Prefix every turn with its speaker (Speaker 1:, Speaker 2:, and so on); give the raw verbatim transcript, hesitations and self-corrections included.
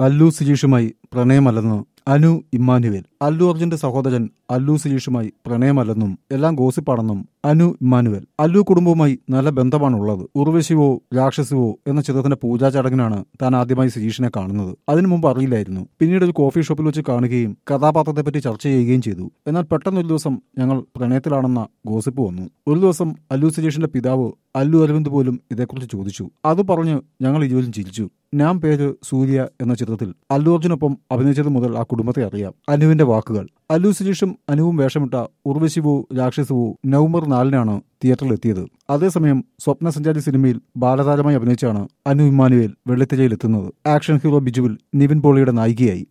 Speaker 1: അല്ലു സുജീഷുമായി പ്രണയമല്ലെന്ന് അനു ഇമ്മാനുവേൽ. അല്ലു അർജുന്റെ സഹോദരൻ അല്ലു സുജീഷുമായി പ്രണയമല്ലെന്നും എല്ലാം ഗോസിപ്പാണെന്നും അനു ഇമ്മാനുവേൽ. അല്ലു കുടുംബവുമായി നല്ല ബന്ധമാണുള്ളത്. ഉർവശിവോ രാക്ഷസുവോ എന്ന ചിത്രത്തിന്റെ പൂജാ ചടങ്ങിനാണ് താൻ ആദ്യമായി സുജീഷിനെ കാണുന്നത്. അതിനു മുമ്പ് അറിയില്ലായിരുന്നു. പിന്നീട് ഒരു കോഫി ഷോപ്പിൽ വെച്ച് കാണുകയും കഥാപാത്രത്തെപ്പറ്റി ചർച്ച ചെയ്യുകയും ചെയ്തു. എന്നാൽ പെട്ടെന്നൊരു ദിവസം ഞങ്ങൾ പ്രണയത്തിലാണെന്ന ഗോസിപ്പ് വന്നു. ഒരു ദിവസം അല്ലു സുജീഷിന്റെ പിതാവ് അല്ലു അരവിന്ദ് പോലും ഇതേക്കുറിച്ച് ചോദിച്ചു. അത് പറഞ്ഞ് ഞങ്ങൾ ഇരുവരും ചിരിച്ചു. ഞാൻ പേര് സൂര്യ എന്ന ചിത്രത്തിൽ അല്ലു അർജുനൊപ്പം അഭിനയിച്ചത് മുതൽ ആ കുടുംബത്തെ അറിയാം. അനുവിന്റെ വാക്കുകൾ. അല്ലു സുജീഷും അനുവും വേഷമിട്ട ഉർവശിവോ രാക്ഷസവോ നവംബർ നാലിനാണ് തിയേറ്ററിൽ എത്തിയത്. അതേസമയം സ്വപ്നസഞ്ചാരി സിനിമയിൽ ബാലതാരമായി അഭിനയിച്ചാണ് അനു ഇമ്മാനുവേൽ വെള്ളിത്തിരയിൽ എത്തുന്നത്. ആക്ഷൻ ഹീറോ ബിജുവിൽ നിവിൻ പോളിയുടെ നായികയായി.